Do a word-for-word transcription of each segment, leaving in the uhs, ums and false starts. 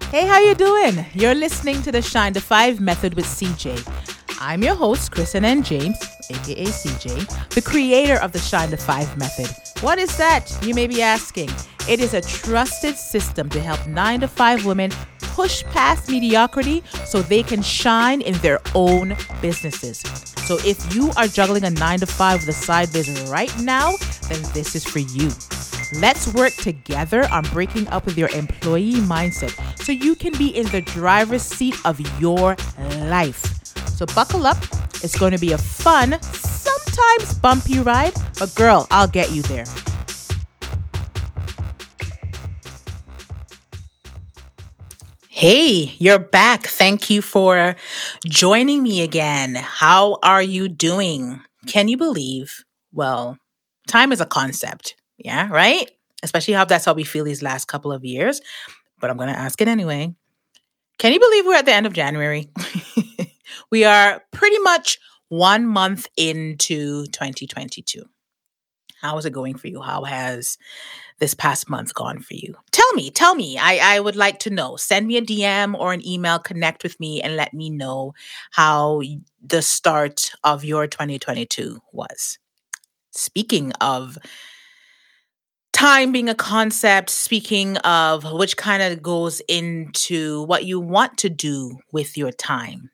Hey, how you doing? You're listening to the Shine to Five Method with C J. I'm your host, Kristen N. James, aka C J, the creator of the Shine to Five Method. What is that? You may be asking. It is a trusted system to help nine to five women push past mediocrity so they can shine in their own businesses. So if you are juggling a nine to five with a side business right now, then this is for you. Let's work together on breaking up with your employee mindset so you can be in the driver's seat of your life. So buckle up. It's going to be a fun, sometimes bumpy ride, but girl, I'll get you there. Hey, you're back. Thank you for joining me again. How are you doing? Can you believe? Well, time is a concept. Yeah, right? Especially how that's how we feel these last couple of years. But I'm going to ask it anyway. Can you believe we're at the end of January? We are pretty much one month into twenty twenty-two. How is it going for you? How has this past month gone for you? Tell me, tell me. I, I would like to know. Send me a D M or an email, connect with me, and let me know how the start of your twenty twenty-two was. Speaking of time being a concept, speaking of which kind of goes into what you want to do with your time.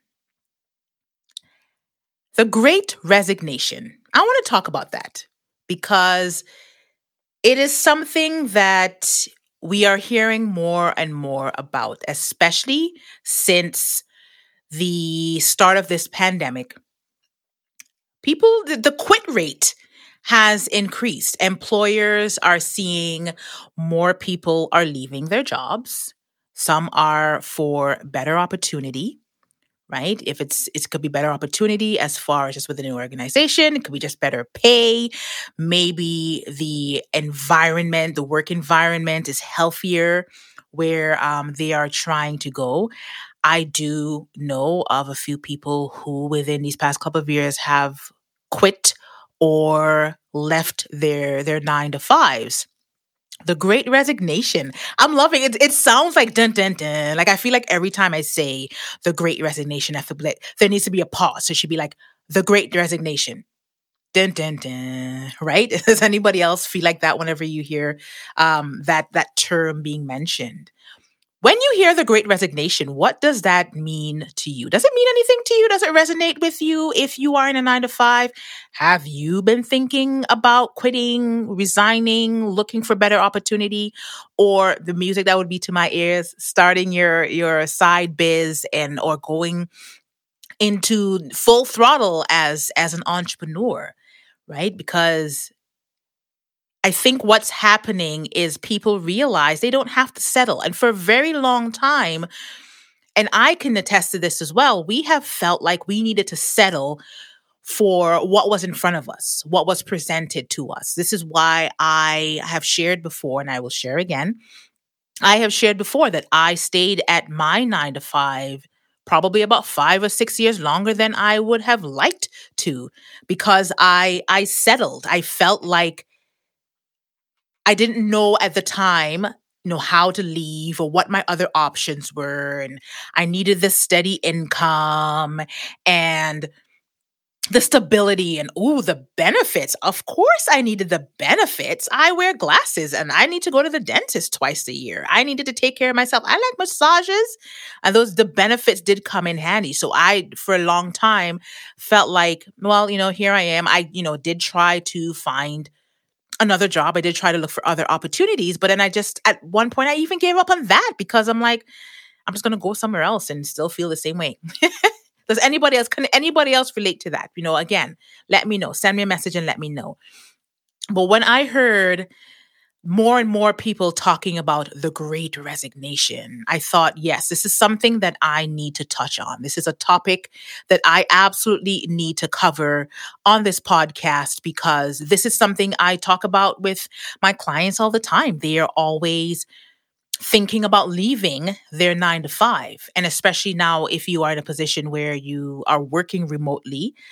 The Great Resignation. I want to talk about that because it is something that we are hearing more and more about, especially since the start of this pandemic. People, the, the quit rate has increased. Employers are seeing more people are leaving their jobs. Some are for better opportunity, right? If it's, it could be better opportunity as far as just within an organization. It could be just better pay. Maybe the environment, the work environment is healthier where um, they are trying to go. I do know of a few people who within these past couple of years have quit or left their their nine to fives. The Great Resignation. I'm loving it. It sounds like dun dun dun. Like I feel like every time I say the Great Resignation, I feel like there needs to be a pause. So it should be like the Great Resignation. Dun dun dun. Right? Does anybody else feel like that whenever you hear um, that that term being mentioned? When you hear the Great Resignation, what does that mean to you? Does it mean anything to you? Does it resonate with you if you are in a nine to five? Have you been thinking about quitting, resigning, looking for better opportunity? Or the music that would be to my ears, starting your, your side biz and or going into full throttle as, as an entrepreneur, right? Because I think what's happening is people realize they don't have to settle. And for a very long time, and I can attest to this as well, we have felt like we needed to settle for what was in front of us, what was presented to us. This is why I have shared before, and I will share again. I have shared before that I stayed at my nine to five probably about five or six years longer than I would have liked to because I I settled. I felt like I didn't know at the time, you know, how to leave or what my other options were. And I needed the steady income and the stability and, ooh, the benefits. Of course I needed the benefits. I wear glasses and I need to go to the dentist twice a year. I needed to take care of myself. I like massages. And those, the benefits did come in handy. So I, for a long time, felt like, well, you know, here I am. I, you know, did try to find another job. I did try to look for other opportunities, but then I just, at one point, I even gave up on that because I'm like, I'm just going to go somewhere else and still feel the same way. Does anybody else, can anybody else relate to that? You know, again, let me know. Send me a message and let me know. But when I heard more and more people talking about the Great Resignation, I thought, yes, this is something that I need to touch on. This is a topic that I absolutely need to cover on this podcast because this is something I talk about with my clients all the time. They are always thinking about leaving their nine to five. And especially now, if you are in a position where you are working remotely,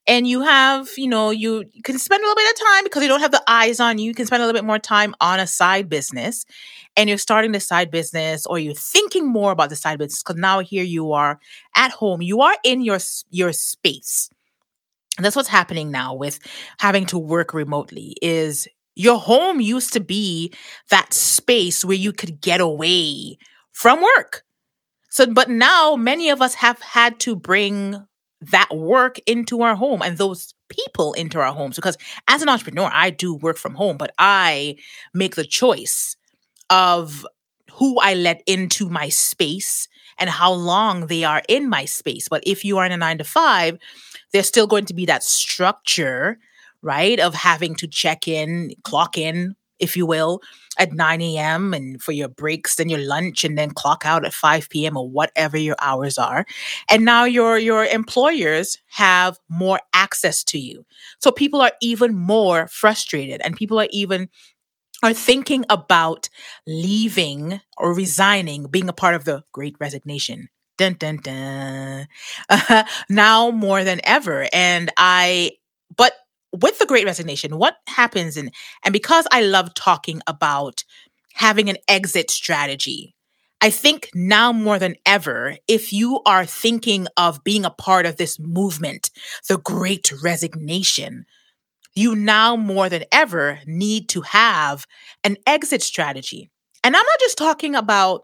and you have, you know, you can spend a little bit of time because you don't have the eyes on you. You can spend a little bit more time on a side business, and you're starting the side business, or you're thinking more about the side business because now here you are at home. You are in your s- your space. And that's what's happening now with having to work remotely is your home used to be that space where you could get away from work. So, but now many of us have had to bring that work into our home and those people into our homes because as an entrepreneur, I do work from home, but I make the choice of who I let into my space and how long they are in my space. But if you are in a nine to five, there's still going to be that structure, right, of having to check in, clock in, if you will, at nine a m and for your breaks, then your lunch, and then clock out at five p m or whatever your hours are. And now your your employers have more access to you. So people are even more frustrated and people are even are thinking about leaving or resigning, being a part of the great resignation. Dun, dun, dun. Uh, now more than ever. And I, but with the great resignation, what happens? And, and because I love talking about having an exit strategy, I think now more than ever, if you are thinking of being a part of this movement, the great resignation, you now more than ever need to have an exit strategy. And I'm not just talking about,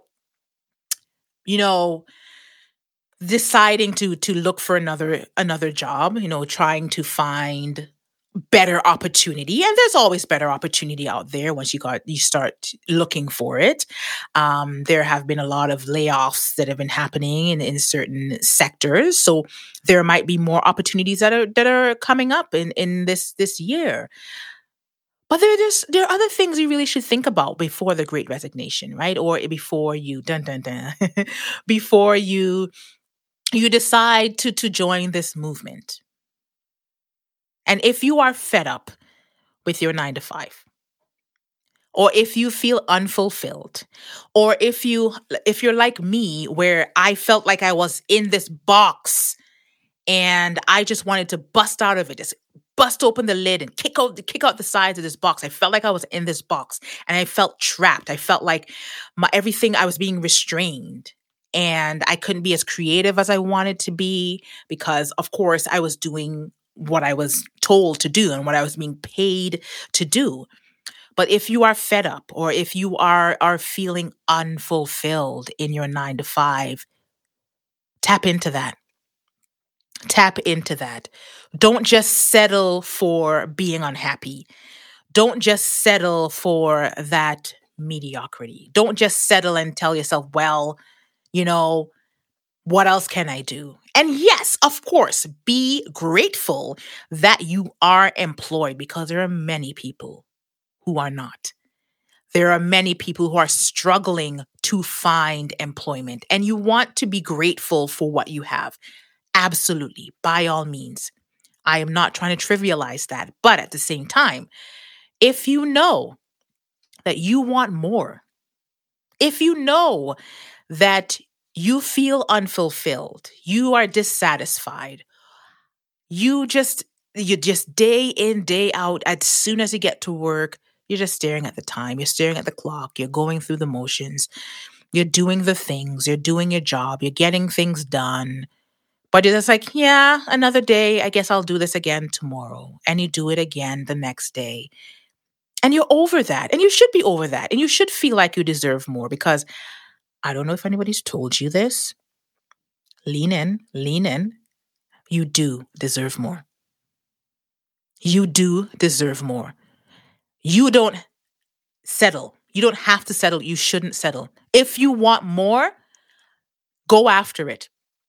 you know, deciding to to look for another another job, you know, trying to find better opportunity. And there's always better opportunity out there once you got you start looking for it. Um, there have been a lot of layoffs that have been happening in, in certain sectors. So there might be more opportunities that are that are coming up in, in this this year. But there, there's there are other things you really should think about before the Great Resignation, right? Or before you dun dun dun, before you you decide to to join this movement. And if you are fed up with your nine to five, or if you feel unfulfilled, or if you if you're like me, where I felt like I was in this box and I just wanted to bust out of it, just bust open the lid and kick out kick out the sides of this box. I felt like I was in this box and I felt trapped. I felt like my everything I was being restrained and I couldn't be as creative as I wanted to be because of course I was doing what I was told to do and what I was being paid to do. But if you are fed up or if you are are feeling unfulfilled in your nine to five, tap into that. Tap into that. Don't just settle for being unhappy. Don't just settle for that mediocrity. Don't just settle and tell yourself, well, you know, what else can I do? And yes, of course, be grateful that you are employed because there are many people who are not. There are many people who are struggling to find employment, and you want to be grateful for what you have. Absolutely, by all means. I am not trying to trivialize that. But at the same time, if you know that you want more, if you know that you feel unfulfilled, you are dissatisfied, you just, you just day in, day out, as soon as you get to work, you're just staring at the time, you're staring at the clock, you're going through the motions, you're doing the things, you're doing your job, you're getting things done. But you're just like, yeah, another day. I guess I'll do this again tomorrow. And you do it again the next day. And you're over that. And you should be over that. And you should feel like you deserve more because I don't know if anybody's told you this. Lean in, lean in. You do deserve more. You do deserve more. You don't settle. You don't have to settle. You shouldn't settle. If you want more, go after it.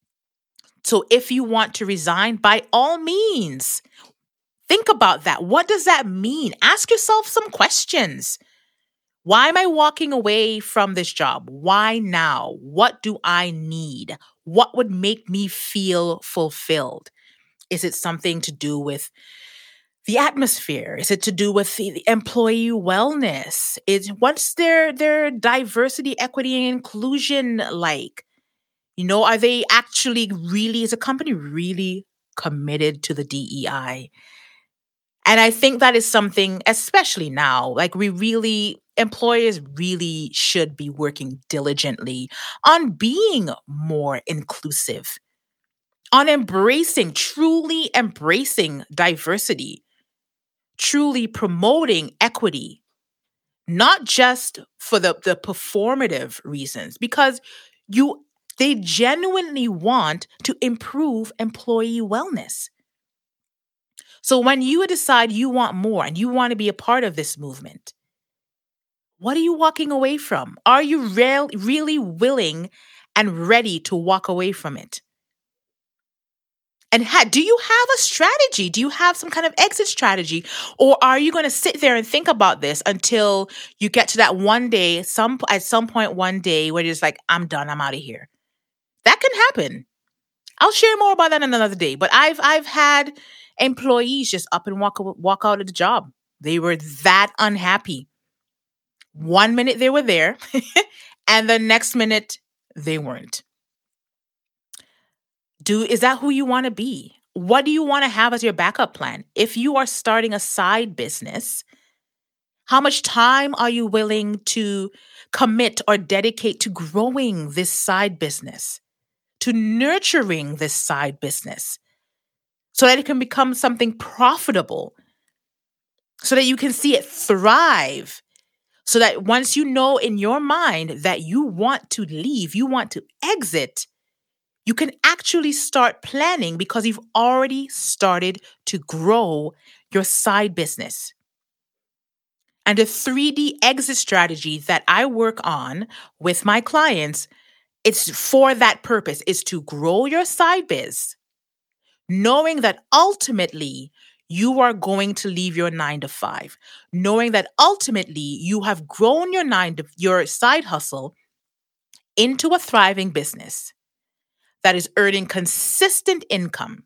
So if you want to resign, by all means, think about that. What does that mean? Ask yourself some questions. Why am I walking away from this job? Why now? What do I need? What would make me feel fulfilled? Is it something to do with the atmosphere? Is it to do with the employee wellness? Is what's their their diversity, equity, and inclusion like? You know, are they actually really, is a company really committed to the D E I. And I think that is something, especially now, like we really, employers really should be working diligently on being more inclusive, on embracing, truly embracing diversity, truly promoting equity, not just for the, the performative reasons, because you they genuinely want to improve employee wellness. So when you decide you want more and you want to be a part of this movement, what are you walking away from? Are you real, really willing and ready to walk away from it? And ha- do you have a strategy? Do you have some kind of exit strategy? Or are you going to sit there and think about this until you get to that one day, some at some point one day where you're just like, I'm done, I'm out of here? That can happen. I'll share more about that another day. But I've I've had employees just up and walk walk out of the job. They were that unhappy. One minute they were there, and the next minute they weren't. Do is that who you want to be? What do you want to have as your backup plan? If you are starting a side business, how much time are you willing to commit or dedicate to growing this side business, to nurturing this side business, so that it can become something profitable, so that you can see it thrive, so that once you know in your mind that you want to leave, you want to exit, you can actually start planning because you've already started to grow your side business. And the three D exit strategy that I work on with my clients, it's for that purpose, is to grow your side biz, knowing that ultimately you are going to leave your nine to five, knowing that ultimately you have grown your nine to your side hustle into a thriving business that is earning consistent income.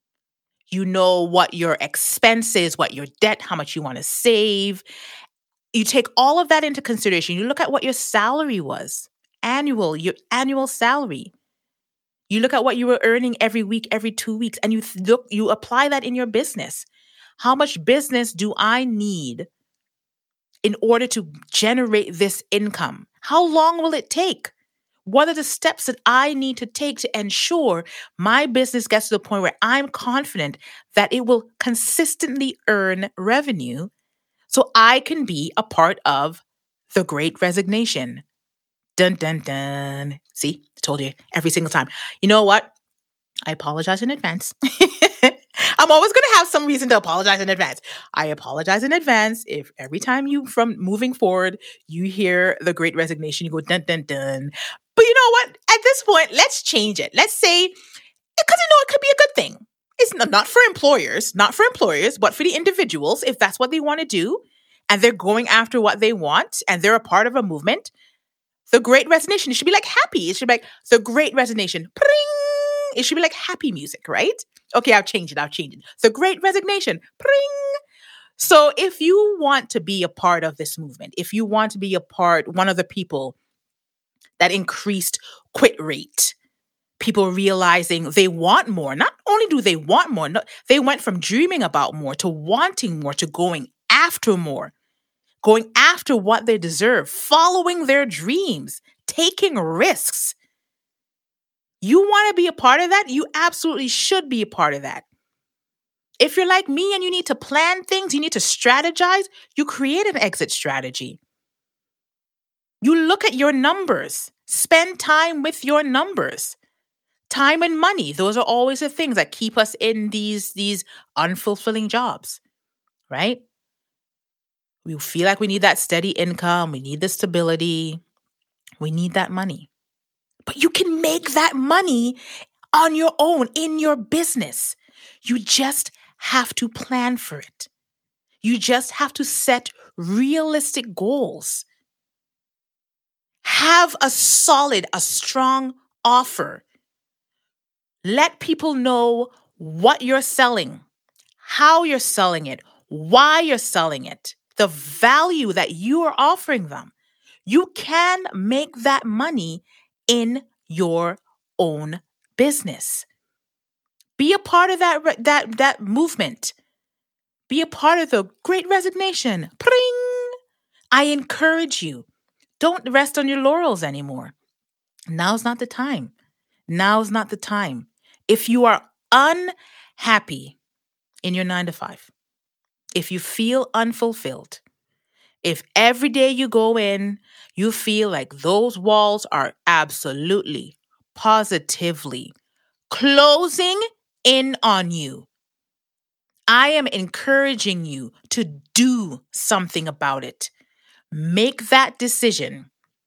You know what your expenses, what your debt, how much you want to save. You take all of that into consideration. You look at what your salary was, annual, your annual salary. You look at what you were earning every week, every two weeks, and you th- look, you apply that in your business. How much business do I need in order to generate this income? How long will it take? What are the steps that I need to take to ensure my business gets to the point where I'm confident that it will consistently earn revenue so I can be a part of the Great Resignation? Dun, dun, dun. See, I told you every single time. You know what? I apologize in advance. I'm always going to have some reason to apologize in advance. I apologize in advance if every time you, from moving forward, you hear the Great Resignation, you go dun, dun, dun. But you know what? At this point, let's change it. Let's say, because you know, it could be a good thing. It's not, not for employers, not for employers, but for the individuals, if that's what they want to do, and they're going after what they want, and they're a part of a movement. The Great Resignation, it should be like happy. It should be like the Great Resignation. Pring! It should be like happy music, right? Okay, I'll change it. I'll change it. The Great Resignation. Pring! So if you want to be a part of this movement, if you want to be a part, one of the people that increased quit rate, people realizing they want more. Not only do they want more, no, they went from dreaming about more to wanting more to going after more, going after what they deserve, following their dreams, taking risks. You want to be a part of that? You absolutely should be a part of that. If you're like me and you need to plan things, you need to strategize, you create an exit strategy. You look at your numbers, spend time with your numbers. Time and money, those are always the things that keep us in these, these unfulfilling jobs, right? We feel like we need that steady income, we need the stability, we need that money. But you can make that money on your own, in your business. You just have to plan for it. You just have to set realistic goals. Have a solid, a strong offer. Let people know what you're selling, how you're selling it, why you're selling it, the value that you are offering them. You can make that money in your own business. Be a part of that re- that that movement. Be a part of the Great Resignation. Pring! I encourage you. Don't rest on your laurels anymore. Now's not the time. Now's not the time. If you are unhappy in your nine to five, if you feel unfulfilled, if every day you go in, you feel like those walls are absolutely, positively closing in on you, I am encouraging you to do something about it. Make that decision.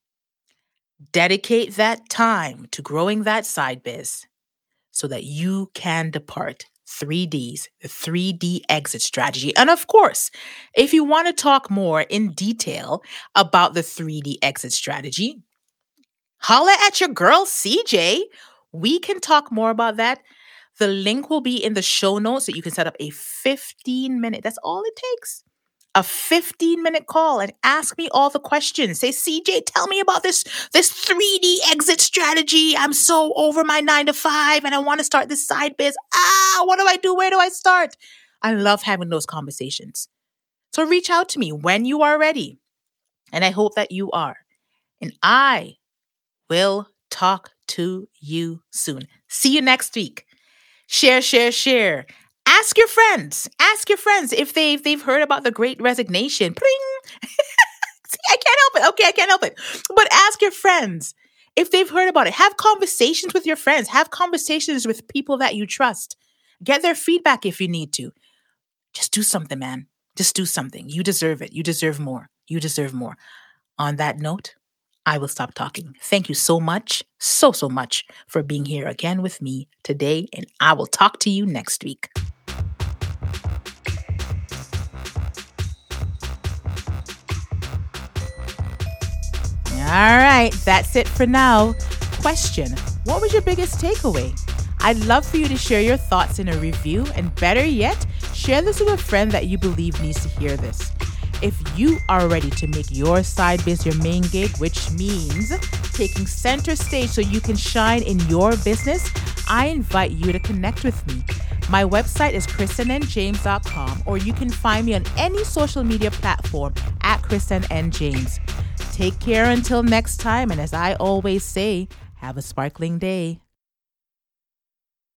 Dedicate that time to growing that side biz so that you can depart. three Ds, the three D exit strategy. And of course, if you want to talk more in detail about the three D exit strategy, holla at your girl C J. We can talk more about that. The link will be in the show notes so you can set up a fifteen minute, that's all it takes, a fifteen minute call and ask me all the questions. Say, C J, tell me about this, this three D exit strategy. I'm so over my nine to five and I want to start this side biz. Ah, what do I do? Where do I start? I love having those conversations. So reach out to me when you are ready. And I hope that you are. And I will talk to you soon. See you next week. Share, share, share. Ask your friends. Ask your friends if they've, they've heard about the Great Resignation. Pring! See, I can't help it. Okay, I can't help it. But ask your friends if they've heard about it. Have conversations with your friends. Have conversations with people that you trust. Get their feedback if you need to. Just do something, man. Just do something. You deserve it. You deserve more. You deserve more. On that note, I will stop talking. Thank you so much, so, so much for being here again with me today, and I will talk to you next week. All right, that's it for now. Question: what was your biggest takeaway? I'd love for you to share your thoughts in a review, and better yet, share this with a friend that you believe needs to hear this. If you are ready to make your side biz your main gig, which means taking center stage so you can shine in your business, I invite you to connect with me. My website is kristen n james dot com, or you can find me on any social media platform at kristen n james. Take care until next time, and as I always say, have a sparkling day.